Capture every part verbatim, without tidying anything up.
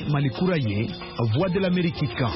Malikura Ye, Voix de l'Amérique kan.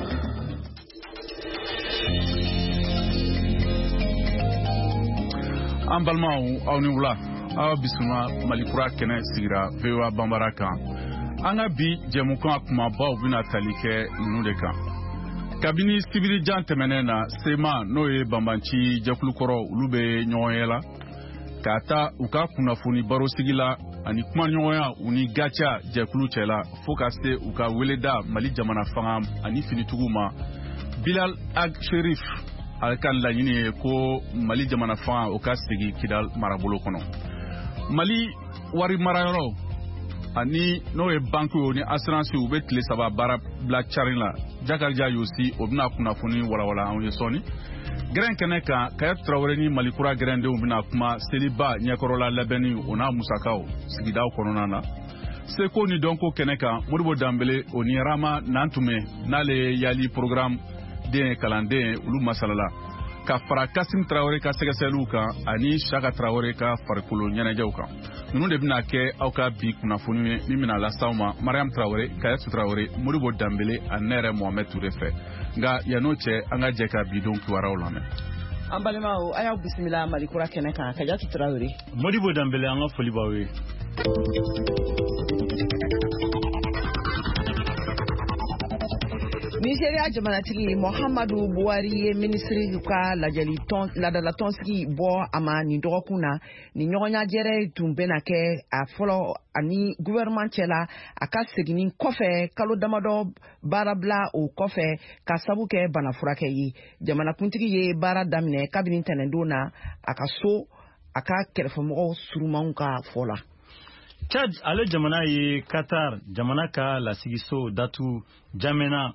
An balimaw aw ni wula aw bisimila Malikura kɛnɛ sigira V O A Banbara kan. An ka bi jɛmukan kumabaw bɛna tali kɛ ninnu de kan. Kabini sibirijan tɛmɛnen na Sema n'o ye Banbanci jɛkulukɔrɔ olu bɛ ɲɔgɔn ye la ka taa u ka kunnafoni barosigi la ani kuma ɲɔgɔnya u ni gacha jɛkulu cɛla fo ka se u ka weleda Mali jamana fanga ani finitigiw ma. Bilal Ag Sherif ale ka laɲini ye ko Mali jamana fanga o ka segi Kidal marabolo kɔnɔ. Mali wari marayɔrɔ ani n'o ye banque ni assurance u bɛ tile saba baara bila carin la. Jakarija Yosi o bɛna kunnafoni walawala anw ye sɔɔni. Gɛrɛn kɛnɛ kan Kayatu Tarawele ni Malikura gɛrɛndenw bɛna kuma seliba ɲɛkɔrɔla labɛnni o n'a musakaw sigidaw kɔnɔna na. Seko ni dɔnko kɛnɛ kan Modibo Dambele o ni Rama Nantume n'ale ye yali programme den kalanden olu masalala ka fara Kasim Tarawele ka sɛgɛsɛgɛliw kan ani Shaka Tarawele ka farikolo ɲɛnajɛw kan. Ninnu de bɛna kɛ aw ka bi kunnafoni min bɛna lasaw ma Mariam Tarawele, Kayatu Tarawele, Modibo Dambele ani ne yɛrɛ Mohamed Toure fɛ. Nka yan'o cɛ an ka jɛ ka bidon kibaruyaw lamɛn. An balimaw a y'aw bisimila Malikura kɛnɛ kan Kayatu Tarawele. Modibo Dambele an ka foli b'aw ye. Nigeria jamanatigi Muhammadu Buhari ye ministri ka lajali ton ladala tonsigi bɔ a ma nin dɔgɔkun na ni ɲɔgɔnɲajɛrɛ tun bɛna kɛ a fɔlɔ ani gouvernement cɛla a ka seginin kɔfɛ kalo damadɔ baara bila o kɔfɛ ka sabu kɛ bana furakɛ ye. Jamanakuntigi ye baara daminɛ kabini tɛnɛndon na a ka so a ka kɛrɛfɛmɔgɔw surumanw ka fɔ la. Chad ale jamana ye Qatar jamana ka lasigiso datu Jamena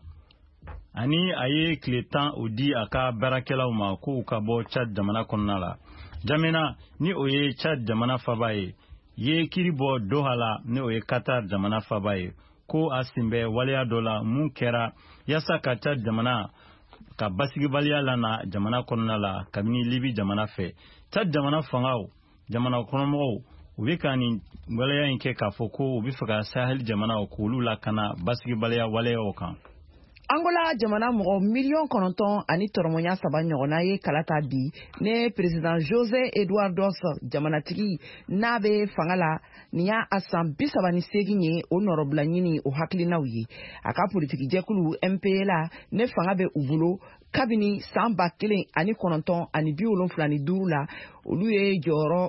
ani a ye tile tan o di a ka baarakɛlaw ma ko u ka bɔ Chad jamana kɔnɔna la. Jamena ni o ye Chad jamana faba ye ye kiri bɔ Doha la ni o ye Qatar jamana faba ye ko a sen bɛ waleya dɔ la mun kɛra yasa ka Chad jamana ka basigibaliya lana jamana kɔnɔna la kabini Libi jamana fɛ. Chad jamana fangaw jamana kɔnɔmɔgɔw u bɛ ka nin waleya in kɛ k'a fɔ ko u bɛ fɛ ka Sahel jamana k'olu lakana basigibaliya waleyaw kan. Angola jamana mɔgɔ miliyɔn kɔnɔntɔn ani tɔrɔmɔɲa saba ɲɔgɔnna ye kalata bi ne président José Eduardo jamanatigi n'a bɛ fanga la nin y'a a san bi saba ni seegin ye o nɔrɔbila ɲini o hakilinaw ye a ka politiki jɛkulu M P A la ne fanga bɛ u bolo kabini san ba kelen ani kɔnɔntɔn ani bi wolonfila ni duuru la olu ye jɔyɔrɔ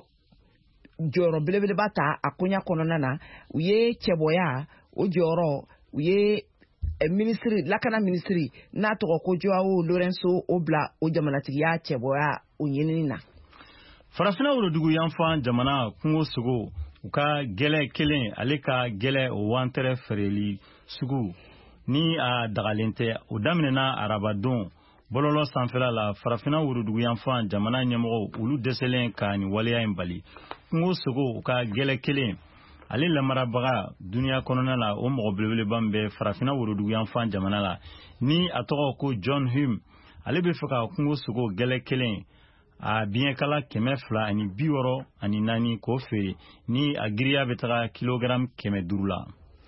jɔyɔrɔ belebeleba ta a koɲa kɔnɔna na u ye cɛbɔya o jɔyɔrɔ u ye ministri lakana ministri n'a tɔgɔ ko Joao Lourenço o bila o jamanatigiya cɛbɔya o ɲinini na. Farafina worodugu yanfan jamana kungo sogo u ka gɛlɛ kelen ale ka gɛlɛ o wantɛrɛ feereli sugu ni a dagalen tɛ o daminɛna arabadon bɔlɔlɔ sanfɛla la farafina worodugu yanfan jamana ɲɛmɔgɔw olu dɛsɛlen ka ni waleya in bali. Kungo sogo u ka gɛlɛ kelen ale lamarabaga duniya kɔnɔna la o mɔgɔ belebeleba min bɛ farafina worodugu yanfan jamana la ni a tɔgɔ ko John Hume ale bɛ fɛ ka kungo sogo gɛlɛ kelen a biɲɛkala kɛmɛ fila ani bi wɔɔrɔ ani naani k'o feere ni a giriya bɛ taga kilogramme kɛmɛ duuru la.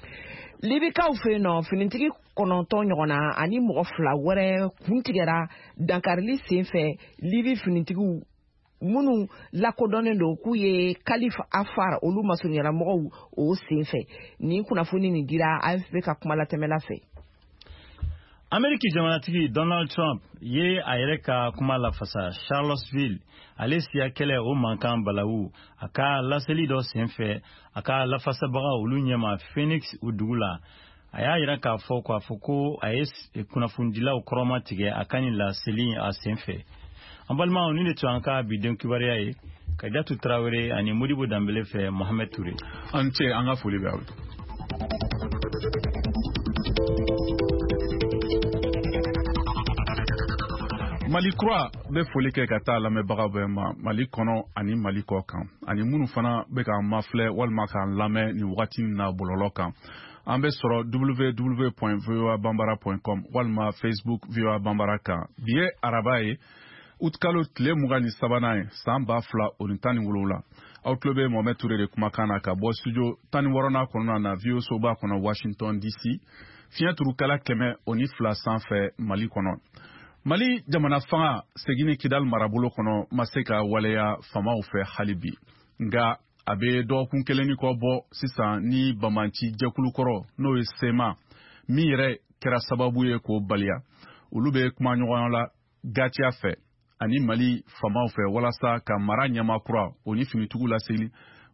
Libikaw fɛ yen nɔ finitigi kɔnɔntɔn ɲɔgɔnna ani mɔgɔ fila wɛrɛ kun tigɛra dankarili senfɛ Libi finitigiw minnu lakodɔnnen don k'u ye Kalifa Afar olu masurunyala mɔgɔw o senfɛ ni kunnafoni nin dira A F P ka kuma latɛmɛla fɛ. Ameriki jamanatigi Donald Trump ye a yɛrɛ ka kuma lafasa Charlottesville ale siya kɛlɛ o mankan balawu a ka laseli dɔ senfɛ a ka lafasabaga olu ɲɛma Phoenix o dugu la a y'a yɛrɛ k'a fɔ k'a fɔ ko a ye kunnafonidilaw kɔrɔma tigɛ a ka nin laseli a senfɛ. An balimaw ni de tun an ka bidon kibaruya ye Kayatu Tarawele ani Modibo Dambele fɛ Mohamed Toure. An cɛ an ka foli bɛ aw. Malikura bɛ foli kɛ ka taa lamɛnbagaw bɛɛ ma Mali kɔnɔ ani Mali kɔ kan ani minnu fana bɛ k'an mafilɛ walima k'an lamɛn nin wagati in na bɔlɔlɔ kan. An bɛ sɔrɔ w w w point v o a banbara point com walima Facebook V O A Banbara kan. Bi ye araba ye utkalo tile mugan ni sabanan ye san ba fila o ni tan ni wolowula aw tulo bɛ Mohamed Touré de kumakan na ka bɔ studio tan ni wɔɔrɔnan kɔnɔna na V O soba kɔnɔ Washington D C fiɲɛ turukala kɛmɛ o ni fila sanfɛ Mali kɔnɔ. Mali jamana fanga segini Kidal marabolo kɔnɔ ma se ka waleya famaw fɛ hali bi nga a bɛ dɔgɔkun kelen ni kɔ bɔ sisan ni Bamanci jɛkulu kɔrɔ n'o ye Sema min yɛrɛ kɛra sababu ye k'o baliya olu bɛ kuma ɲɔgɔn la gatiya fɛ ani Mali famaw fɛ walasa ka mara ɲɛma kura o ni finitugu laseli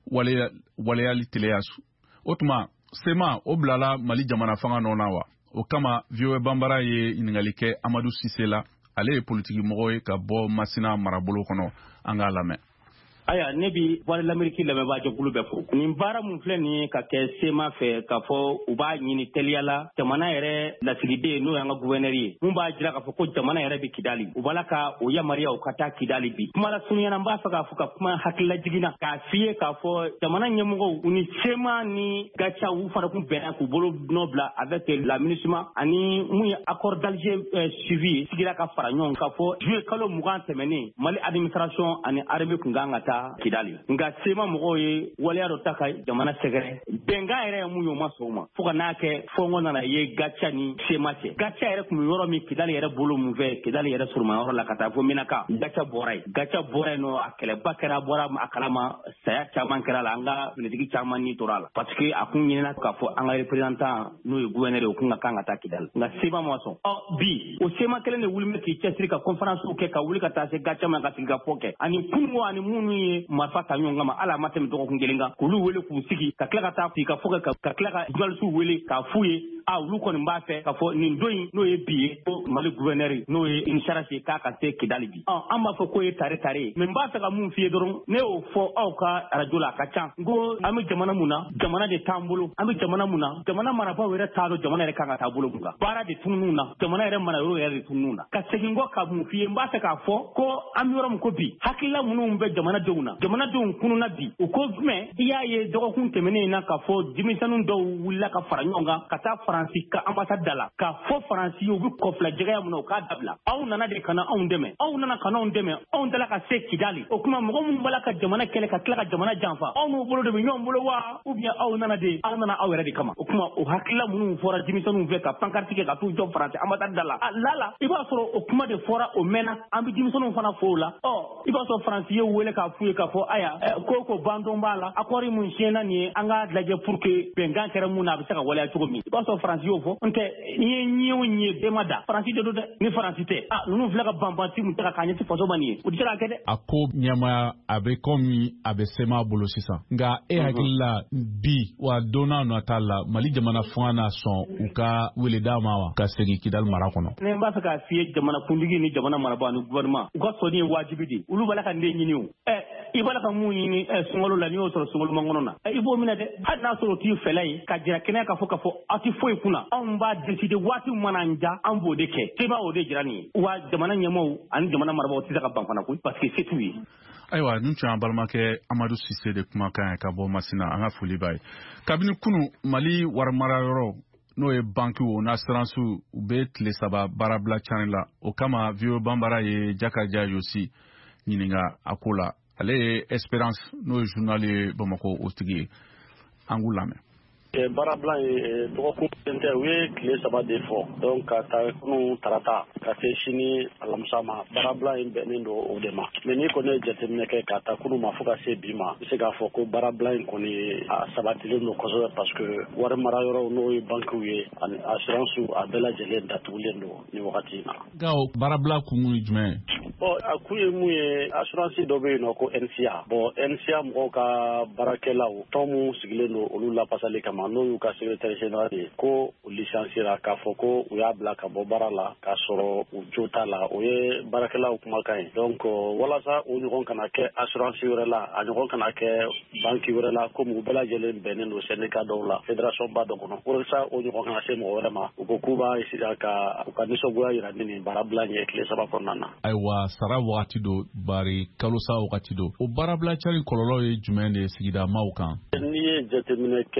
waleyali teleya o tuma Sema o bilala Mali jamana fanga nɔ na wa o kama V O A Banbara ye ɲininkali kɛ Amadou Cissé la ale ye politiki mɔgɔ ye ka bɔ Masina marabolo kɔnɔ an k'a lamɛn. Aya ne bi wale l'Amérique lamɛnbaa jɛkulu bɛɛ fo nin baara mun filɛ nin ye ka kɛ Sema fɛ k'a fɔ u b'a ɲini teliya la jamana yɛrɛ lasigiden n'o y'an ka gouverneur ye mun b'a jira k'a fɔ ko jamana yɛrɛ bɛ Kidali u b'a la ka o yamaruya u ka taa Kidali bi kuma la surunyana n b'a fɛ k'a fɔ ka kuma hakilila jiginna k'a f'i ye k'a fɔ jamana ɲɛmɔgɔw u ni Sema ni Gacha u fana kun bɛnna k'u bolo nɔ bila avec la MINUSMA ani mun ye accord d'Alger suivi sigira ka fara ɲɔgɔn k'a fɔ juillet kalo mugan tɛmɛnen Mali administration ani armée kun kan ka taa Kidali nga Sema mɔgɔw ye waleya dɔ ta ka jamana sɛgɛrɛ bɛnkan yɛrɛ ye mun ye o ma sɔn o ma fo ka n'a kɛ fɔngɔ nana ye Gacha ni Sema cɛ Gacha yɛrɛ kun bɛ yɔrɔ min Kidali yɛrɛ bolo mun fɛ Kidali yɛrɛ suruma yɔrɔ la ka taa fo Menaka Gacha bɔra yen Gacha bɔra yen nɔ a kɛlɛba kɛra a bɔra a kalama saya caman kɛra la an ka finitigi caman ni tora la parce que a kun ɲinina k'a fɔ an ka représentant n'o ye gouverneur ye o kun ka kan ka taa Kidali nga Sema ma sɔn ɔ bi o Sema kelen de wuli bɛ k'i cɛsiri ka conférence kɛ ka wuli ka taa se Gacha ma ka sigi ka fɔ kɛ ani kununko ani minnu ye marifa ta ɲɔgɔn kama ala ma tɛmɛ dɔgɔkun kelen kan k'olu wele k'u sigi ka tila ka taa f'i ka fɔ ka ka tila ka journaliste wele k'a f'u ye a olu kɔni b'a fɛ k'a fɔ nin don in n'o ye bi ye ko Mali gouverneur n'o ye Inchara ye k'a ka se Kidali bi ɔ an b'a fɔ k'o ye tare tare ye mais n b'a fɛ ka mun f'i ye dɔrɔn ne y'o fɔ aw ka radio la a ka ca n ko an bɛ jamana mun na jamana de t'an bolo an bɛ jamana mun na jamana marabaaw yɛrɛ t'a dɔn jamana yɛrɛ kan ka taa bolo mun kan baara de tunun'u na jamana yɛrɛ mara yɔrɔ yɛrɛ de tunun'u na ka segin kɔ ka mun f'i ye n b'a fɛ k'a fɔ ko an bɛ yɔrɔ min ko bi hakilila minnu bɛ jamanadenw na jamanadenw kununna bi u ko jumɛn i y'a ye dɔgɔkun tɛmɛnen in na k'a fɔ denmisɛnninw dɔw wulila ka fara ɲɔgɔn kan ka taa Faransi ka ambassade da la k'a fɔ Faransi ye u bɛ kɔfila jɛgɛya mun na u k'a dabila aw nana de ka na anw dɛmɛ aw nana ka n'anw dɛmɛ anw dala ka se Kidali o kuma mɔgɔ minnu b'a la ka jamana kɛlɛ ka tila ka jamana janfa aw n'u bolo de bɛ ɲɔgɔn bolo wa ou bien aw nana de aw nana aw yɛrɛ de kama o kuma o hakilila minnu fɔra denmisɛnninw fɛ ka pancarte kɛ ka t'u jɔ Faransi ambassade da la a lala i b'a sɔrɔ o kuma de fɔra o mɛnna an bɛ denmisɛnninw fana fɔ o la ɔ i b'a sɔrɔ Faransi ye wele k'a f'u ye k'a fɔ aya ko ko bandon b'a la accord mun siɲɛna nin ye an ka lajɛ pour que bɛnkan kɛra mun na a bɛ se ka waleya cogo min i b'a sɔrɔ Faransi y'o fɔ n tɛ n'i ye ɲɛ o ɲɛ bɛɛ ma da Faransi de don dɛ ni Faransi tɛ a ninnu filɛ ka banbansi mun tɛ ka k'a ɲɛsi faso ma nin ye o tɛ se ka kɛ dɛ. A ko ɲɛmaya a bɛ komi a bɛ Sema bolo sisan nka e hakili la bi wa don n'a nata la Mali jamana fanga na sɔn u ka wele d'a ma wa ka segin Kidali mara kɔnɔ. ne b'a fɛ k'a f'i ye jamana kuntigi ni jamana marabaa ni gouvernement u ka sɔnni ye wajibi de olu b'a la ka den ɲini o ɛ i b'a la ka mun ɲini ɛ sunkalo la n'i y'o sɔrɔ sunkalo mangɔnɔ na ɛ i b'o minɛ dɛ hali n'a sɔrɔ o t'i fɛla ye ka jira kɛnɛya k'a fɔ k'a fɔ aw tɛ foyi kunna anw b'a décider waati mana n ja an b'o de kɛ Sema o de jira nin ye wa jamana ɲɛmɔgɔw ani jamana marabaaw tɛ se ka ban fana koyi parce que se t'u ye. Ayiwa nin tun y'an balimakɛ Amadou Cissé de kumakan ye ka bɔ Masina an ka foli b'a ye kabini kunu Mali warimarayɔrɔ n'o ye bankiw n'a assurances u bɛ tile saba baarabila cani la o kama V O A Banbara ye Jakaja Yosi ɲininka a ko la ale ye Espérance n'o ye journal ye Bamakɔ o tigi ye an k'u lamɛn. Baarabila ye dɔgɔkun kelen tɛ u ye tile saba de fɔ donc ka taa kunu tarata ka se sini alamisa ma baarabila in bɛnnen don o de ma mais n'i kɔni ye jateminɛ kɛ ka taa kunu ma fo ka se bi ma i bɛ se k'a fɔ ko baarabila in kɔni a sabatilen don kosɛbɛ parce que wari mara yɔrɔ n'o ye bankiw ye ani assurance a bɛɛ lajɛlen datugulen don ni wagati in na. Nka o baarabila kun ye jumɛn ye? Bon a kun ye mun ye assurance dɔ bɛ yen nɔ ko N C A bon N C A mɔgɔw ka baarakɛlaw tɔn mun sigilen don olu lapasali kama n'o y'u ka secrétaire général ye ko u licenciera k'a fɔ ko u y'a bila ka bɔ baara la k'a sɔrɔ u jo t'a la o ye baarakɛlaw kumakan ye donc walasa o ɲɔgɔn kana kɛ assurance wɛrɛ la a ɲɔgɔn kana kɛ banki wɛrɛ la komi u bɛɛ lajɛlen bɛnnen don syndicat dɔw la fédération ba dɔ kɔnɔ walasa o ɲɔgɔn kana se mɔgɔ wɛrɛ ma u ko k'u b'a essayer ka u ka nisɔngoya yira ni nin baarabila in ye tile saba kɔnɔna na. Ayiwa sara wagati do bari kalosa wagati do o baarabila cari kɔlɔlɔ ye jumɛn de ye sigida maaw kan? N'i ye jateminɛ kɛ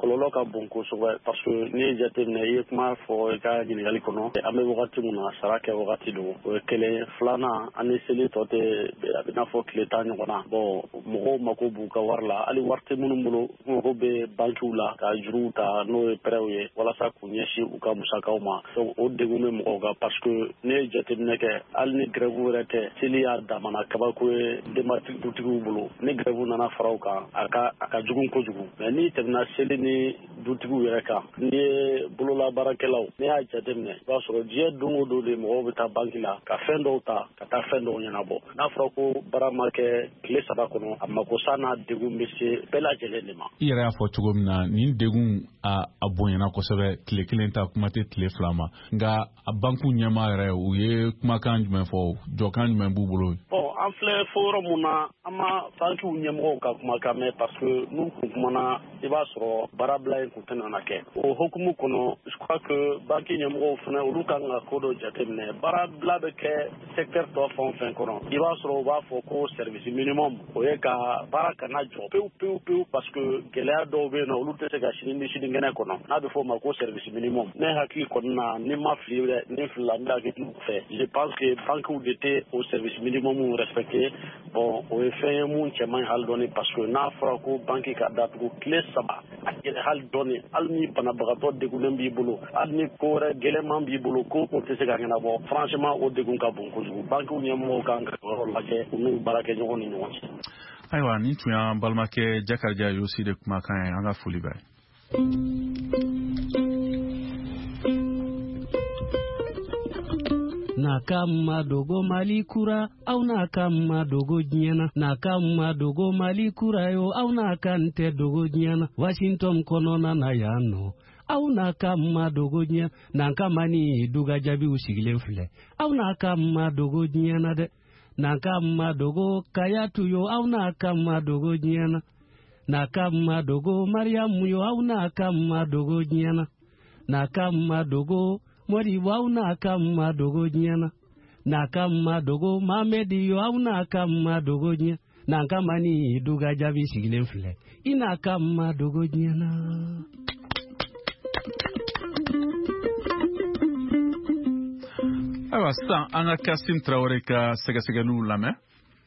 kɔlɔlɔ ka bon kosɛbɛ parce que n'i ye jateminɛ i ye kuma fɔ i ka ɲininkali kɔnɔ an bɛ wagati min na sara kɛ wagati don o ye kelen filanan ani seli tɔ tɛ a bɛ n'a fɔ tile tan ɲɔgɔn na bon mɔgɔw mako b'u ka wari la hali wari tɛ minnu bolo mɔgɔw bɛ bankiw la ka juruw ta n'o ye pɛrɛw ye walasa k'u ɲɛsin u ka musakaw ma donc o degun bɛ mɔgɔw kan parce que n'i ye jateminɛ kɛ hali ni grève wɛrɛ tɛ seli y'a damana kabako ye denbatigi dutigiw bolo ni grève nana faraw kan a ka a ka jugu kojugu mais n'i tɛmɛna seli ni dutigiw yɛrɛ kan n'i ye bololabaarakɛlaw n'i y'a jateminɛ i b'a sɔrɔ diɲɛ don o don de mɔgɔw bɛ taa banki la ka fɛn dɔw ta ka taa fɛn dɔw ɲɛnabɔ n'a fɔra ko baara ma kɛ tile saba kɔnɔ a makosa n'a degun bɛ se bɛɛ lajɛlen de ma. I yɛrɛ y'a fɔ cogo min na nin degun a a bonyana kosɛbɛ tile kelen ta kuma tɛ tile fila ma nka a banku ɲɛmaa yɛrɛ u ye kumakan jumɛn fɔ jɔkan jumɛn b'u bolo. bon an filɛ fo yɔrɔ mun na an ma bankiw ɲɛmɔgɔw ka kumakan mɛn parce que n'u kun kumana i b'a sɔrɔ baarabila in kun tɛ nana kɛ o hukumu kɔnɔ je crois que banki ɲɛmɔgɔw fana olu kan ka ko dɔ jateminɛ baarabila bɛ kɛ secteur tɔ fɛn o fɛn kɔnɔ i b'a sɔrɔ u b'a fɔ ko service minimum o ye ka baara kana jɔ pewu pewu pewu parce que gɛlɛya dɔw bɛ yen nɔ olu tɛ se ka sini ni sinikɛnɛ kɔnɔ n'a bɛ fɔ o ma ko service minimum ne hakili kɔni na ni ma fili dɛ ni filila n bɛ hakili fɛ je pense que bankiw de tɛ o service minimum respecté bon o ye fɛn ye mun cɛ man ɲi hali dɔɔni parce que n'a fɔra ko banki ka datugu tile saba a gɛlɛ hali dɔɔni hali ni banabagatɔ degunnen b'i bolo hali ni ko wɛrɛ gɛlɛman b'i bolo ko o tɛ se ka ɲɛnabɔ franchement o degun ka bon kojugu bankiw ɲɛmɔgɔw kan ka yɔrɔ lajɛ u n'u baarakɛɲɔgɔn ni ɲɔgɔn cɛ. Ayiwa nin tun y'an balimakɛ Jakarija Yosi de kumakan ye an ka foli b'a ye. Nakama dogo malikura au nakama dogo nyana nakama dogo malikura yo au nakante dogo nyana Washington konona na yano au nakama dogo nyana nakama ni duga jabi usigilen file au nakama dogo nyana de nakama dogo kayatu yo au nakama dogo nyana nakama dogo Mariamu yo au nakama dogo nyana nakama dogo Mori wau na kama dogo nyana na kama dogo Mamedi yo au na kama dogo nyana na kama ni duga jabi sigilen file ina kama dogo nyana. Ayiwa sisan an ka Kasim Traoré ka sɛgɛsɛgɛliw lamɛn.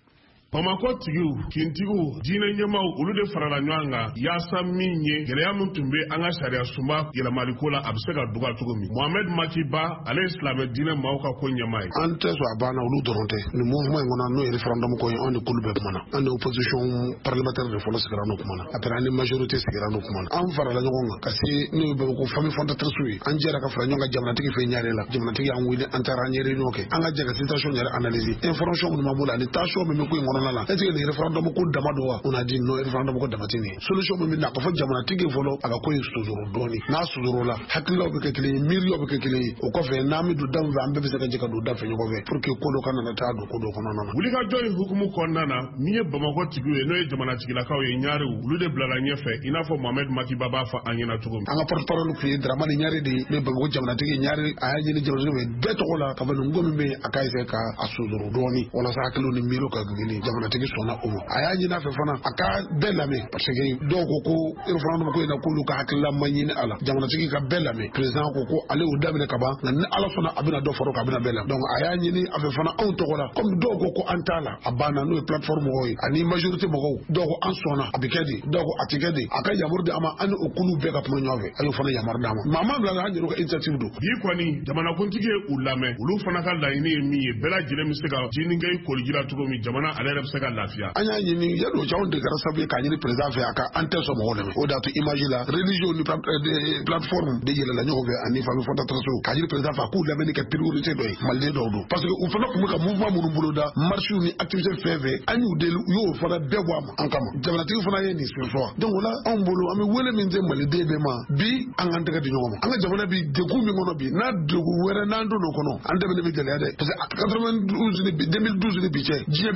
Bamako tigiw kintigiw diinɛ ɲɛmaw olu de farala ɲɔgɔn kan yaasa min ye gɛlɛya min tun bɛ an ka sariya sunba yɛlɛmaliko la a bɛ se ka duga cogo min Mohamed Makiba ale ye silamɛ diinɛ maaw ka ko ɲɛmaa ye. An tɛ sɔn a banna olu dɔrɔn tɛ nin mouvement in kɔnɔ n'o ye référendum ko ye anw de kulu bɛɛ kumana an de opposition parlementaire de fɔlɔ sigira n'o kumana après an ni majorité sigira n'o kumana an farala ɲɔgɔn kan ka se n'o ye bɛɛ ko famille fondatrice ye an jɛra ka fara ɲɔgɔn kan jamanatigi fɛ ɲare la jamanatigi y'an wele an taara an ye réunion kɛ an ka jɛ ka situation yɛrɛ analyser information minnu b'an bolo ani tension min bɛ ko in kɔnɔna la est-ce que nin référendum ko dama don wa on a dit non référendum ko dama tɛ nin ye solution min bɛ na ka fɔ jamanatigi fɔlɔ a ka ko in sojoro dɔɔni n'a sojoro la hakililaw bɛ kɛ kelen ye miiriyaw bɛ kɛ kelen ye o kɔfɛ n'an bɛ don da min fɛ an bɛɛ bɛ se ka jɛ ka don da fɛ ɲɔgɔn fɛ pour que ko dɔ ka nana taa don ko dɔ kɔnɔna na. Wulikajɔ in hukumu kɔnɔna na min ye Bamakɔ tigiw ye n'o ye jamanatigilakaw ye Ɲarew olu de bilala ɲɛfɛ i n'a fɔ Mohamed Makiba b'a fɔ an ɲɛna cogo min. An ka porte-parole kun ye Dramane Ɲare de ye ne Bamakɔ jamanatigi Ɲare a y'a ɲini jamanatigi fɛ bɛɛ tɔgɔ la ka fɔ nin ko min bɛ yen a ka essayer ka a sojoro dɔɔni walasa hakiliw ni miiriw ka gɛlɛn jamanatigi sɔnna o ma a y'a ɲini a fɛ fana a ka bɛɛ lamɛn parce que dɔw ko ko référendum ko in na k'olu ka hakilila ma ɲini a la jamanatigi ka bɛɛ lamɛn président ko ko ale y'o daminɛ ka ban nka ni Ala sɔnna a bɛna dɔ fara o kan a bɛna bɛɛ lamɛn donc a y'a ɲini a fɛ fana anw tɔgɔ la comme dɔw ko ko an t'a la a banna n'o ye plateforme mɔgɔw ye ani majorité mɔgɔw dɔw ko an sɔnna a bɛ kɛ de dɔw ko a tɛ kɛ de a ka yamaru di a ma an ni o kulu bɛɛ ka kuma ɲɔgɔn fɛ a y'o fana yamaru d'a ma maa ma bila an yɛrɛ ka initiative don. Bi kɔni jamanakuntigi ye u lamɛn olu fana ka laɲini ye min ye bɛɛ lajɛlen bɛ se ka jiinikɛ koliji la cogo min jamana ale yɛrɛ bɛ se ka lafiya. An y'a ɲini yadɔ cɛw de kɛra sababu ye k'a ɲini président fɛ a ka an tɛ sɔn mɔgɔw lamɛn o de y'a to image la religion ni plateforme de yɛlɛla ɲɔgɔn fɛ ani famille fondatrice k'a ɲini président fɛ a k'u lamɛnni kɛ priorité dɔ ye maliden dɔw don parce que u fana tun bɛ ka mouvement minnu boloda marches ni activité fɛn fɛn an y'u deli u y'o fana bɛɛ bɔ a ma an kama jamanatigi fana ye nin sɔsɔ donc o la anw bolo an bɛ wele min tɛ maliden bɛɛ ma bi an k'an tɛgɛ di ɲɔgɔn ma an ka jamana bi degun min kɔnɔ bi n'a degun wɛrɛ n'an don o kɔnɔ an dɛmɛ bɛ gɛlɛya dɛ parce que quatre-vingt-douze deux mille douze ni bi cɛ diɲɛ bɛɛ bi yan k'u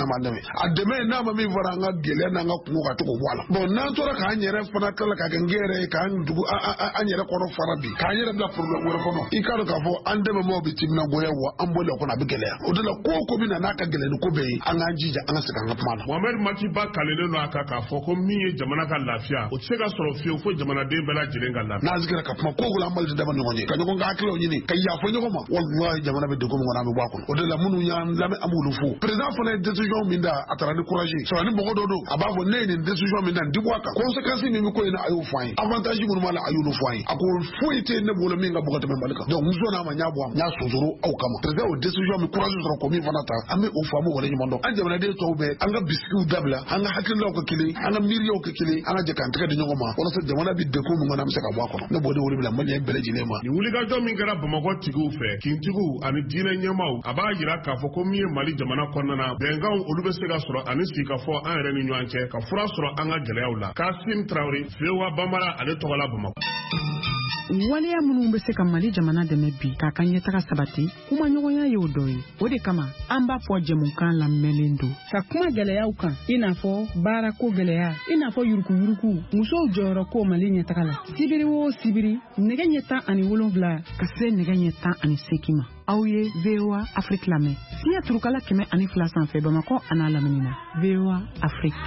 na ma dɛmɛ a dɛmɛ n'a ma min fara an ka gɛlɛya n'an ka kungo ka to k'o bɔ a la bon n'an tora k'an yɛrɛ fana kala ka kɛ n yɛrɛ ye k'an dugu an yɛrɛ kɔnɔ fara bi k'an yɛrɛ bila problème wɛrɛ kɔnɔ i k'a dɔn k'a fɔ an dɛmɛbaaw bɛ timinagoya wa an bɔlen kɔnɔ a bɛ gɛlɛya o de la ko o ko bɛ na n'a ka gɛlɛn ni ko bɛɛ ye an k'an jija an ka segin an ka kuma na. Mohamed Maki Ba kalelen don a kan k'a fɔ ko min ye jamana ka lafiya o tɛ se ka sɔrɔ fiyewu fo jamanaden bɛɛ lajɛlen ka lafiya. N'a sigira ka kuma ko o la an bali tɛ daba ɲɔgɔn ye ka ɲɔgɔn ka hakiliw ɲini ka yafa ɲɔgɔn ma wallahi jamana bɛ degun min kɔnɔ an bɛ bɔ a kɔnɔ o de la minnu y'an lamɛn an b'olu fo président fana ye décision min da a taara ni courage sɔrɔ ni mɔgɔ dɔ don a b'a fɔ ne ye nin décision min da n ti bɔ a kan conséquence min bɛ ko in na a y'o fɔ an ye avantage minnu b'a la a y'olu fɔ an ye a ko foyi tɛ ne bolo min ka bɔ ka tɛmɛ Mali kan donc muso n'a ma n y'a bɔ n y'a sonsoro aw kama président o décision min courage sɔrɔ ko min fana ta an bɛ o faamu wale ɲuman dɔn an jamanaden tɔw bɛ an ka bisikiw dabila an ka hakililaw ka kelen an ka miiriyaw ka kelen an ka jɛ k'an tɛgɛ di ɲɔgɔn ma walasa jamana bɛ degun min kɔnɔ an bɛ se ka bɔ a kɔnɔ ne b'o de wele bila maliyɛn bɛɛ lajɛlen ma. Ni wulikajɔ min kɛra Bamakɔ tigiw fɛ kintigiw ani diinɛ ɲɛmaaw a b'a jira k'a fɔ ko min ye Mali jamana kɔnɔna na bɛnkanw olu bɛ se ka sɔrɔ ani sigikafɔ an yɛrɛ ni ɲɔgɔn cɛ ka fura sɔrɔ an ka gɛlɛyaw la. Kasim Traoré Fewa Bambara ale tɔgɔla Bamakɔ. Waleya minnu bɛ se ka Mali jamana dɛmɛ bi k'a ka ɲɛtaga sabati kuma ɲɔgɔnya ye o dɔ ye o de kama an b'a fɔ jɛmukan lamɛnlen don ka kuma gɛlɛyaw kan i n'a fɔ baarako gɛlɛya i n'a fɔ yurukuyuruku musow jɔyɔrɔ ko Mali ɲɛtaga la sibiri o sibiri nɛgɛ ɲɛ tan ani wolonwula ka se nɛgɛ ɲɛ tan ani seegin ma aw ye V O A Afrique lamɛn siɲɛ turukala kɛmɛ ani fila sanfɛ Bamakɔ a n'a lamini na V O A Afrique.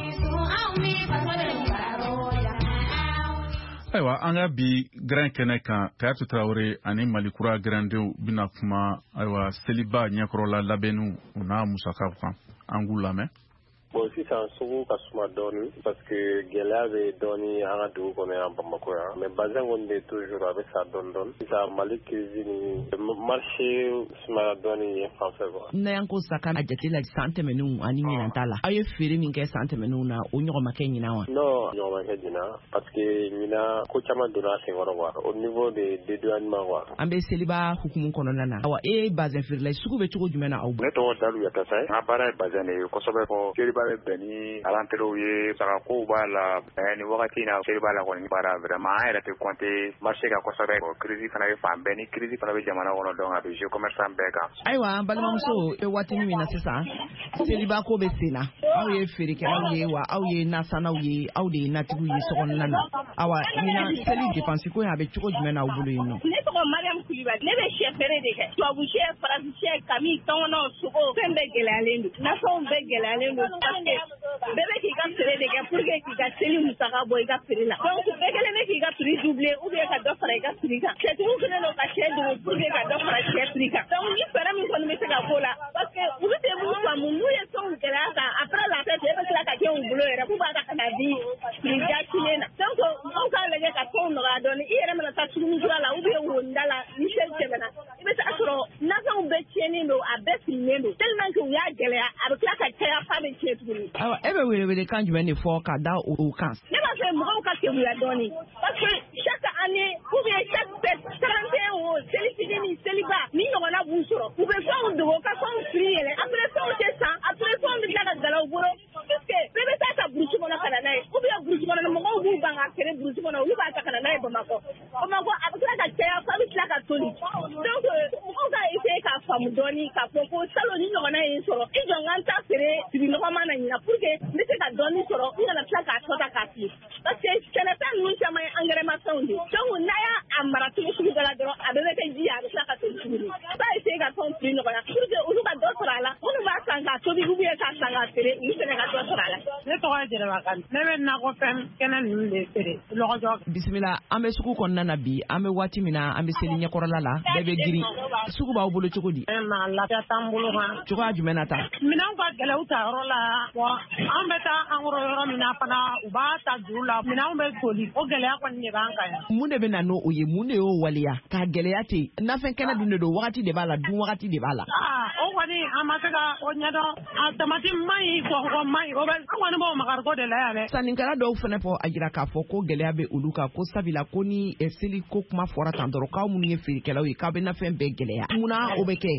Ayiwa an ka bi grand kɛnɛ kan Kayatu Traoré ani Malikura grandenw bɛna kuma ayiwa seliba ɲɛkɔrɔla labɛnniw u n'a musakaw kan an k'u lamɛn. Bon sisan sugu ka suma dɔɔni parce que gɛlɛya bɛ dɔɔni an ka dugu kɔnɔ yan Bamakɔ yan mais bazin kɔni bɛ toujours a bɛ sa dɔɔni dɔɔni sisan Mali crise ni marché sumaya dɔɔni yen fan fɛ quoi. N'a y'an ko sa kan a jate la san tɛmɛnenw ani ɲinan ta la aw ye feere min kɛ san tɛmɛnenw na o ɲɔgɔn ma kɛ ɲinan wa? Non ɲɔgɔn ma kɛ ɲinan parce que ɲinan ko caman donna a senkɔrɔ quoi au niveau de dédouanement quoi. An bɛ seliba hukumu kɔnɔna na awa e ye bazin feerela sugu bɛ cogo jumɛn na aw bolo? Ne tɔgɔ Dalu Yatasa ye n ka baara ye bazin de ye kosɛbɛ fɔ seliba bɛ bɛn ni alanterew ye sagakow b'a la ni wagati na seliba la kɔni baara vraiment an yɛrɛ tɛ compter marché kan kosɛbɛ crise fana bɛ fan bɛɛ ni crise fana bɛ jamana kɔnɔ donc a bɛ jouer commerçant bɛɛ kan. Ayiwa an balimamuso e waati min na sisan seliba ko bɛ sen na aw ye feerekɛlaw ye wa aw ye nasanaw ye aw de ye natigiw ye sokɔnɔna na awa ɲinan seli dépense ko in a bɛ cogo jumɛn na aw bolo yen nɔ? Ne tɔgɔ Mariam Kulibali ne bɛ sɛ feere de kɛ tubabu sɛ faransi sɛ kami tɔngɔnɔ sogo fɛn bɛɛ gɛlɛyalen don nasɔnw bɛɛ gɛlɛyalen don parce que bɛɛ bɛ k'i ka feere de kɛ pour que k'i ka seli musaka bɔ i ka feere la donc bɛɛ kelen bɛ k'i ka prix doubler ou bien ka dɔ fara i ka prix kan sɛtigiw kelen don ka sɛ dogo pour que ka dɔ fara sɛ prix kan donc ni fɛɛrɛ min kɔni bɛ se ka k'o la parce que olu tɛ mun faamu n'u ye fɛnw gɛlɛya kan après la fête e bɛ tila ka kɛ u bolo yɛrɛ k'u b'a ta ka na di prix jatilen na donc anw k'a lajɛ ka fɛnw nɔgɔya dɔɔni i yɛrɛ mana taa sugunijura la ou bien woninda la ni seli tɛmɛna i bɛ taa sɔrɔ nafɛnw bɛɛ tiɲɛnen don a bɛɛ fililen don tellement que u y'a gɛlɛya a bɛ tila ka caya f'a bɛ tiɲɛ tuguni. Ayiwa e bɛ welewele kan jumɛn de fɔ ka da o kan? Ne b'a fɛ mɔgɔw ka kegunya dɔɔni parce que chaque année ou bien chaque fête trente et un o selisigi ni seliba ni ɲɔgɔnna b'u sɔrɔ u bɛ fɛnw dogo ka fɛnw fili yɛlɛ après fɛnw tɛ san après fɛnw bɛ tila ka gala u bolo puisque bɛɛ bɛ taa ta burusi kɔnɔ ka na n'a ye ou bien burusi kɔnɔ mɔgɔw b'u ban ka feere burusi kɔnɔ olu b'a ta ka na n'a ye Bamakɔ Bamakɔ a bɛ tila ka caya f'a bɛ tila ka toli donc mɔgɔw ka essayer k'a faamu dɔɔni k'a fɔ ko salon ni ɲɔgɔnna ye n sɔrɔ i jɔ n ka n ta feere sigiɲɔgɔnma na ɲina pour que n bɛ se ka dɔɔni sɔrɔ n kana tila k'a tɔ ta k'a fili parce que sɛnɛfɛn ninnu caman ye engrais-mafɛnw de donc n'a y'a mara cogo sugu dɔ la dɔrɔn a bɛɛ bɛ kɛ ji ye a bɛ tila ka toli tuguni a b'a essayer ka fɛnw prix nɔgɔya pour que olu ka dɔ sɔrɔ a la minnu b'a san k'a tobi ou bien k'a san k'a feere olu fɛnɛ ka dɔ sɔrɔ a la. Ne tɔgɔ ye Jɛnɛba Kane ne bɛ nakɔfɛn kɛnɛ ninnu de feere lɔgɔjɔ. Bisimila an bɛ sugu kɔnɔna na bi an bɛ waati min na an bɛ seli ɲɛkɔrɔla la bɛɛ bɛ girin sugu b'aw bolo cogo di? Na lafiya t'an bolo kan. Cogoya jumɛn na ta? Minɛnw ka gɛlɛn u ta yɔrɔ la wa an bɛ taa an kɔrɔ yɔrɔ min na fana u b'a ta juru la minɛnw bɛ toli o gɛlɛya kɔni de b'an kan yan. Mun de bɛ na n'o ye mun de y'o waleya k'a gɛlɛya ten nafɛn kɛnɛ dun de don wagati de b'a la dun wagati de b'a la. Aa o kɔni an ma se ka o ɲɛdɔn a tamati man ɲi kɔkɔ man ɲi o bɛ an kɔni b'o makariko de la yan dɛ. Sannikɛla dɔw fana fɔ a jira k'a fɔ ko gɛlɛya bɛ olu kan ko sabula ko ni seli ko kuma fɔra tan dɔrɔn k'aw minnu ye feerekɛlaw ye k'aw bɛ nafɛn bɛɛ gɛlɛya munna o bɛ kɛ? Bon ni to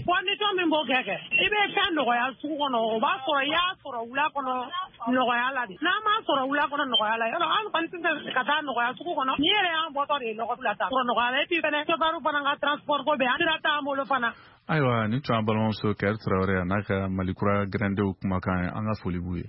population min b'o kɛ kɛ i bɛ fɛn nɔgɔya sugu kɔnɔ o b'a sɔrɔ i y'a sɔrɔ wula kɔnɔ nɔgɔya la de n'a m'a sɔrɔ wula kɔnɔ nɔgɔya la yɔrɔ an kɔni tɛ ka taa nɔgɔya sugu kɔnɔ ni yɛrɛ y'an bɔtɔ de ye nɔgɔ la ta sɔrɔ nɔgɔya la et puis fɛnɛ chauffeur fana ka transport ko bɛ an sira t'an bolo fana. Ayiwa ni tun y'an balimamuso Kɛri Tarawele a n'a ka Malikura gɛrɛndenw kumakan ye an ka foli b'u ye.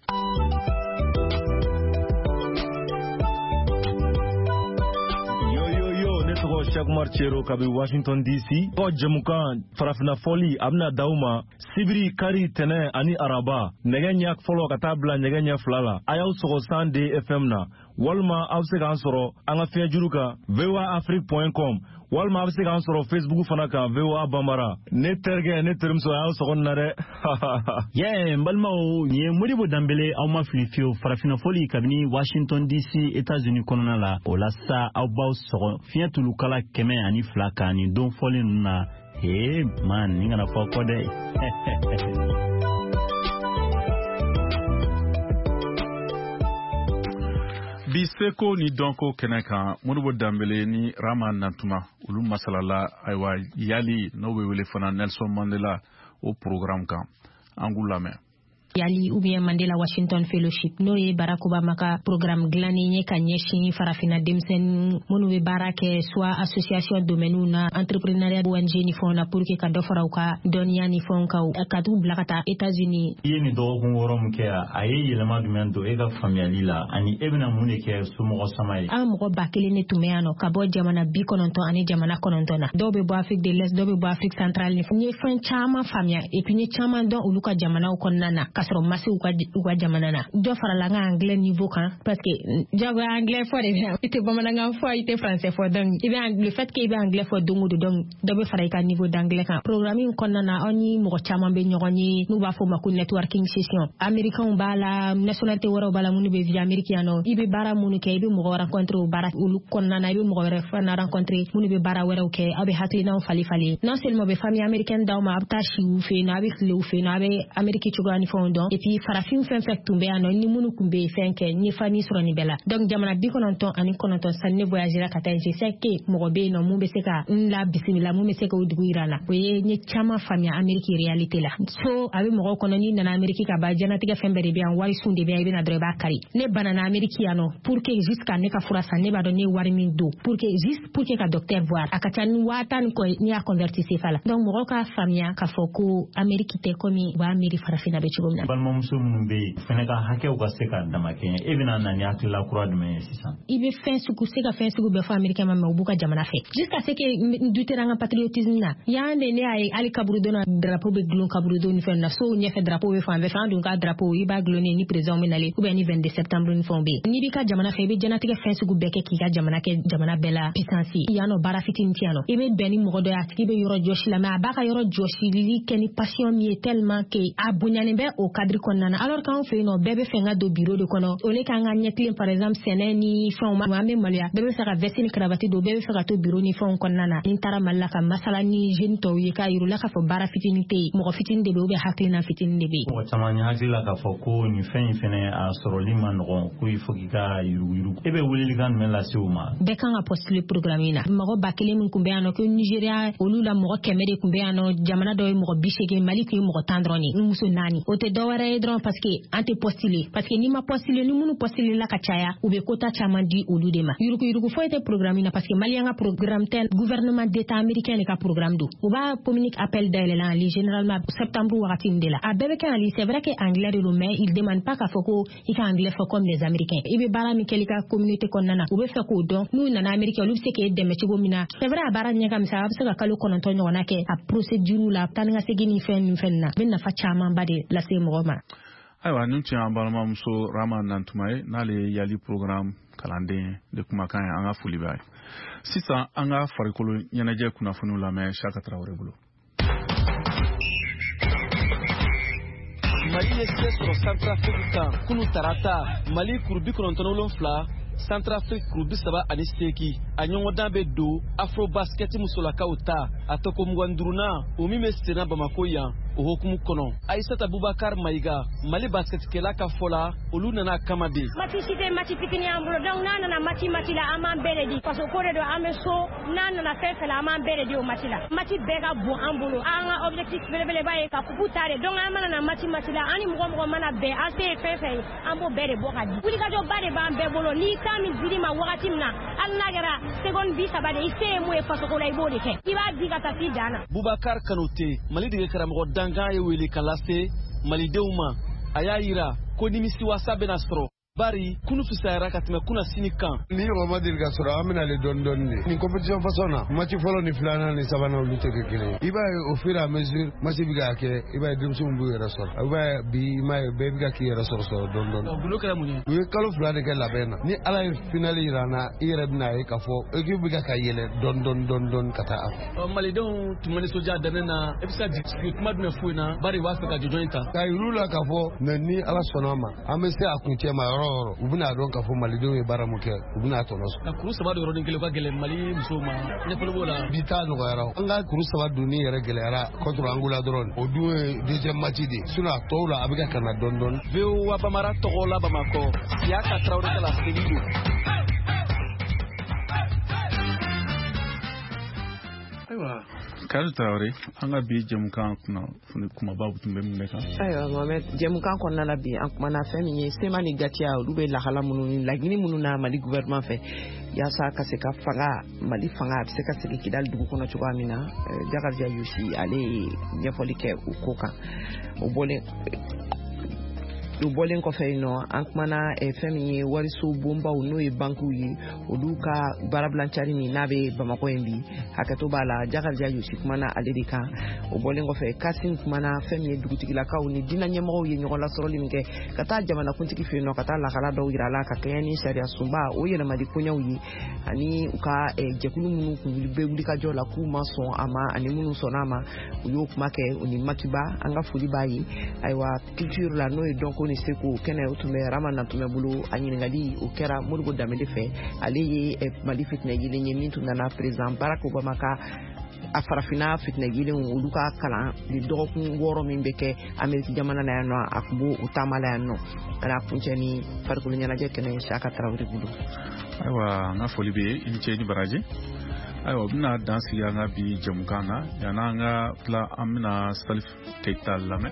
Shakumar Chero kabi Washington D C ko jamukan farafina foli abna dauma sibiri kari tene ani araba negenya folo kata bla negenya flala ayaw sogo sande F M na walma awse kan soro anga fejuruka v o a afrique point com walma awse kan soro Facebook fana ka V O A Bambara ne terge ne termso ayaw sogo nare ye mbalma o ye modibo dambele aw ma filifio farafina foli kabini Washington D C États-Unis konona la o la sa aw baw sogo fiatulu kala kɛmɛ ani fila ka ni don fɔlen ninnu na he man ni kana fɔ kɔ dɛ bi seko ni dɔnko kɛnɛ kan Modibo Dambele ni Rama Nantuma olu masalala ayiwa yali n'o bɛ wele fana Nelson Mandela o programme kan an k'u lamɛn. Yali ou bien Mandela Washington Fellowship no ye Barack Obama ka programme glani nye ka ɲɛsin farafina denmisɛnnin minnu bɛ baara kɛ soit association domaine na entrepreneuriat O N G ni fɛnw na pour que ka dɔ fara u ka dɔnniya ni fɛnw kan ka t'u bila ka taa États-Unis. I ye nin dɔgɔkun wɔɔrɔ min kɛ a ye yɛlɛma jumɛn don e ka faamuyali la ani e bɛna mun de kɛ somɔgɔ sama ye. An mɔgɔ ba kelen de tun bɛ yan nɔ ka bɔ jamana bi kɔnɔntɔn ani jamana kɔnɔntɔn na dɔw bɛ bɔ Afrique de l'Est dɔw bɛ bɔ Afrique centrale ni n ye fɛn caman faamuya et puis n ye caman dɔn olu ka jamanaw kɔnɔna na ka sɔrɔ mase u ka u ka jamana na dɔ farala an ka anglais niveau kan parce que jago anglais fɔ de bɛ i tɛ bamanankan fɔ i tɛ français fɔ donc i bɛ le fait que i bɛ anglais fɔ don o don donc dɔ bɛ fara i ka niveau d'anglais kan programme in kɔnɔna na aw ni mɔgɔ caman bɛ ɲɔgɔn ye n'u b'a fɔ o ma ko networking session américains b'a la nationalité wɛrɛw b'a la minnu bɛ via Amérique yan nɔ i bɛ baara minnu kɛ i bɛ mɔgɔ rencontrer o baara olu kɔnɔna na i bɛ mɔgɔ wɛrɛ fana rencontrer minnu bɛ baara wɛrɛw kɛ aw bɛ hakilinaw falen falen non seulement bɛ famille américaine d'aw ma a bɛ taa si u fɛ yen a bɛ tile u fɛ yen a bɛ Amérique cogoya ni fɛnw dɔn et puis farafin fɛn fɛn tun bɛ yan nɔ ni minnu tun bɛ fɛn kɛ ni famille sɔrɔ nin bɛɛ la donc jamana bi kɔnɔntɔn ani kɔnɔntɔn san ne voyagera ka taa je sais que mɔgɔ bɛ yen nɔ mun bɛ se ka n la bisimila mun bɛ se ka o dugu yira la o ye n ye caman faamuya Amérique réalité la so a bɛ mɔgɔw kɔnɔ n'i nana Amérique ka ban jɛnatigɛ fɛn bɛɛ de bɛ yan wari sun de bɛ yan i bɛna dɔrɔn i b'a kari ne banana Amérique yan nɔ pour que jusqu'à ne ka fura san ne b'a dɔn ne ye wari min don pour que juste pour que ka docteur voir a ka ca ni waa tan ni kɔ n'i y'a converti CFA la donc mɔgɔw k'a faamuya k'a fɔ ko Amérique tɛ komi u b'a miiri farafinna bɛ cogo min na. Balimamuso minnu bɛ yen fɛnɛ ka hakɛw ka se ka dama kɛɲɛ e bɛna na ni hakilila kura jumɛn ye sisan. I bɛ fɛn sugu se ka fɛn sugu bɛɛ fɔ Américain ma mais u b'u ka jamana fɛ jusqu'à ce que n douter an ka patriotisme na yan de ne y'a ye hali kaburudon na drapeau bɛ gulon kaburudon ni fɛn na so ɲɛfɛ drapeau bɛ fan bɛɛ fɛ an dun ka drapeau i b'a gulon ni président bɛ nalen ou bien ni vingt-deux septembre ni fɛnw bɛ yen n'i b'i ka jamana fɛ i bɛ jɛnatigɛ fɛn sugu bɛɛ kɛ k'i ka jamana kɛ jamana bɛɛ la puissance yan nɔ baara fitinin ti yan nɔ i bɛ bɛn ni mɔgɔ dɔ ye a tigi bɛ yɔrɔ jɔsi la mais a b'a ka yɔrɔ jɔsili kɛ ni passion min ye tellement que a bonyanen bɛ o cadre kɔnɔna na alors qu'anw fɛ yen nɔ bɛɛ bɛ fɛ n ka don bureau de kɔnɔ o le k'an ka ɲɛtilen par exemple sɛnɛ ni fɛnw ma an bɛ maloya bɛɛ bɛ fɛ ka veste ni cravate don bɛɛ bɛ fɛ ka to bureau ni fɛnw kɔnɔna na ni n taara Mali la ka masala ni jeune tɔw ye k'a yir'u la k'a fɔ baara fitinin tɛ yen mɔgɔ fitinin de bɛ yen ou bien hakilina fitinin de bɛ yen. Mɔgɔ caman ye hakili la k'a fɔ ko nin fɛn in fɛnɛ a sɔrɔli ma nɔgɔn ko il faut k'i ka yuruguyurugu e bɛ welelikan jumɛn lase u ma. Bɛɛ kan ka postuler programme in na mɔgɔ ba kelen min tun bɛ yan nɔ ko Nigeria olu la mɔgɔ kɛmɛ de tun bɛ yan nɔ jamana dɔ ye mɔgɔ bi seegin Mali tun ye mɔgɔ tan dɔrɔn de muso naani o tɛ dɔwɛrɛ ye dɔrɔn parce que an tɛ postuler parce que n'i ma postuler ni minnu postuler la ka caya u bɛ quota caman di olu de ma yuruguyurugu foyi tɛ programme in na parce que Malien ka programme tɛ gouvernement d'état américain de ka programme don u b'a communique appel dayɛlɛ la en ligne généralement septembre wagati nin de la a bɛɛ bɛ kɛ en ligne c'est vrai que anglais de don mais il demande pas k'a fɔ ko i ka anglais fɔ comme les américains i bɛ baara min kɛ i ka communauté kɔnɔna na u bɛ fɛ k'o dɔn n'u nana Amérique olu bɛ se k'e dɛmɛ cogo min na c'est vrai a baara ɲɛ ka misɛn a bɛ se ka kalo kɔnɔntɔn ɲɔgɔnna kɛ a procédure la taa ni ka segin ni fɛn ni fɛn na a bɛ nafa camanba de lase mɔgɔ ma. Ayiwa nin tun y'an balimamuso Rama Nantuma ye n'ale ye yali programme kalanden de kumakan ye an ka foli b'a ye sisan an ka farikolo ɲɛnajɛ kunnafoniw lamɛn Saka Tarawele bolo. Mali ye se sɔrɔ Centrafrique kan kunu tarata Mali kuru bi kɔnɔntɔn ni wolonwula Centrafrique kuru bi saba ani seegin a ɲɔgɔndan bɛ don Afrobasket musolakaw ta a tɔkɔ mugan ni duurunan o min bɛ senna Bamako yan o hokumu kɔnɔ Aissata Boubacar Maïga Mali basketkɛla ka fɔ la olu nana kama de mati si tɛ mati fitini an bolo donc n'a nana mati mati la an b'an bɛɛ de di parce que ko de don an bɛ so n'a nana fɛn fɛn la an b'an bɛɛ de di o mati la mati bɛɛ ka bon an bolo an ka objectif belebeleba ye ka pupu ta de donc an mana na mati mati la an ni mɔgɔ mɔgɔ mana bɛn an se ye fɛn fɛn ye an b'o bɛɛ de bɔ ka di wulikajɔba de b'an bɛɛ bolo n'i kan min dili ma wagati min na hali n'a kɛra seconde bi saba de i se ye mun ye faso ko la i b'o de kɛ i b'a di ka taa f'i dan na. Boubacar Kanouté Mali dege karamɔgɔ dankan ye wele ka lase malidenw ma a y'a yira ko nimisiwasa bɛna sɔrɔ bari kunu fisayara ka tɛmɛ kuna sini kan ni ɲɔgɔn ma deli ka sɔrɔ an bɛna le dɔɔni dɔɔni de nin compétition façon na match fɔlɔ ni filanan ni sabanan olu tɛ kɛ kelen ye i b'a ye au fur et à mesure match bɛ ka kɛ i b'a ye denmisɛnw b'u yɛrɛ sɔrɔ i b'a ye bi i m'a ye bɛɛ bɛ ka k'i yɛrɛ sɔrɔ sɔrɔ dɔɔni dɔɔni gulo kɛra mun ye u ye kalo fila de kɛ labɛn na ni ala ye finale yira n na i yɛrɛ bɛna ye k'a fɔ équipe bɛ ka ka yɛlɛ dɔɔni dɔɔni dɔɔni dɔɔni ka taa a fɛ malidenw tun ma nisɔndiya daminɛ na e bɛ se ka jigin kuma jumɛn f'u ɲɛna bari u b'a fɛ ka jɔjɔn in ta ka yir'u la k'a fɔ mɛ ni ala sɔnna ma an bɛ se a kuncɛ ma yɔrɔ o yɔrɔ u bɛna dɔn k'a fɔ malidenw ye baara mun kɛ u bɛna tɔnɔ sɔrɔ ka kuru saba don yɔrɔnin kelen ka gɛlɛn mali musow ma ne fɔlɔ b'o la bi ta nɔgɔyara an ka kuru saba donni yɛrɛ gɛlɛyara contre Angola dɔrɔn o dun ye deuxième match de sinon a tɔw la a bɛ ka ka na dɔɔni dɔɔni V O A Bamara tɔgɔ la Bamakɔ Siyaka Traoré ka la seli don ayiwa Kari Traoré an ka bi jɛmukan kunna kumaba tun bɛ mun de kan ayiwa Mohamed jɛmukan kɔnɔna la bi an kumana fɛn min ye Sema ni Gatiya olu bɛ lahala minnu ni laɲini minnu na Mali gouvernement fɛ yaasa ka se ka fanga Mali fanga a bɛ se ka segin Kidali dugu kɔnɔ cogoya min na Jakarija Yusi ale ye ɲɛfɔli kɛ o ko kan o bɔlen u bɔlen kɔfɛ yen nɔ an kumana fɛn min ye wariso bonbaw n'o ye bankiw ye olu ka baarabilancari min n'a bɛ Bamakɔ yen bi hakɛto b'a la Jakarija Yusi kumana ale de kan o bɔlen kɔfɛ Kasim kumana fɛn min ye dugutigilakaw ni diinɛ ɲɛmɔgɔw ye ɲɔgɔn lasɔrɔli min kɛ ka taa jamanakuntigi fɛ yen nɔ ka taa lahala dɔw yira a la ka kɛɲɛ ni sariya sunba o yɛlɛmali koɲɛw ye ani u ka jɛkulu minnu kun bɛ wulikajɔ la k'u ma sɔn a ma ani minnu sɔnna a ma u y'o kuma kɛ u ni Makiba an ka foli b'a ye ayiwa culture la n'o ye dɔnko ni seko kɛnɛ o tun bɛ Rama Nantumɛ bolo a ɲininkali o kɛra Modibo Dambele fɛ ale ye Mali fitinɛ yelen ye min tun nana président Barack Obama ka a farafinna fitinɛ yelen olu ka kalan ni dɔgɔkun wɔɔrɔ min bɛ kɛ Ameriki jamana na yan nɔ a tun b'o o taama la yan nɔ ka na kuncɛ ni farikolo ɲɛnajɛ kɛnɛ Siyaka Traoré bolo ayiwa an ka foli bɛ i ni ce i ni baraji ayiwa u bɛna dan sigi an ka bi jɛmukan na yanni an ka tila an bɛna Salif Keita lamɛn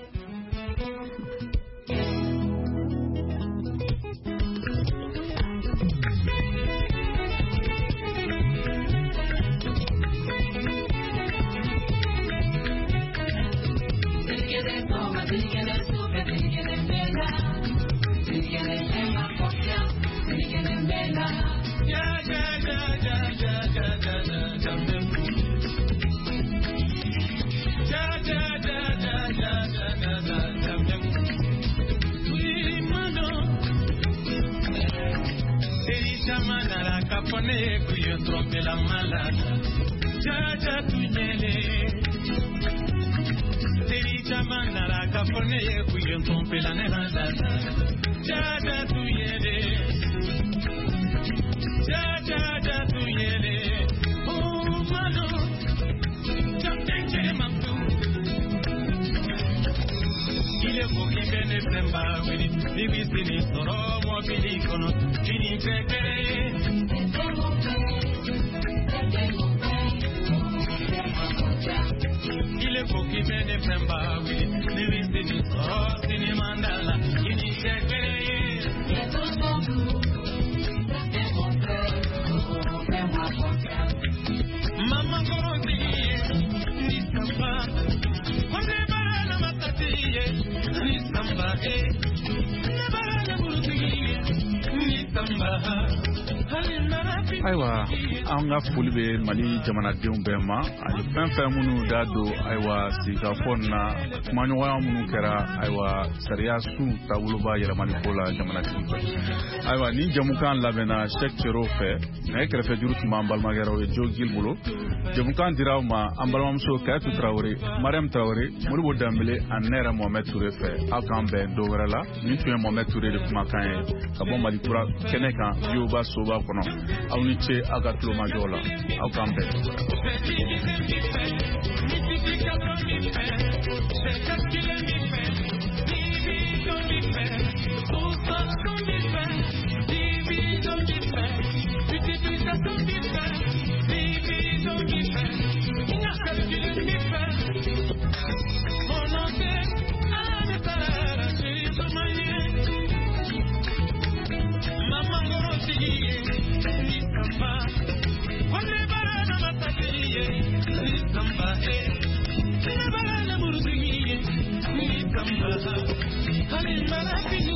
ayiwa an ka foli bɛ Mali jamanadenw bɛɛ ma ani fɛn fɛn minnu da don ayiwa sigikafɔ na kumaɲɔgɔnya minnu kɛra ayiwa sariya su taaboloba yɛlɛmani ko la jamanadenw fɛ ayiwa ni jɛmukan labɛnna Cheikh Cero fɛ nɛgɛ kɛrɛfɛ juru tun b'an balimakɛraw ye Jo Gil bolo jɛmukan dira aw ma an balimamuso Kayetu Traoré Mariam Traoré Modibo Dambele ani ne yɛrɛ Mohamed Touré fɛ aw k'an bɛn don wɛrɛ la nin tun ye Mohamed Touré de kumakan ye ka bɔ Mali kura kɛnɛ kan V O A soba kɔnɔ aw ni ce aw ka tulomajɔ la aw k'an bɛn Honey,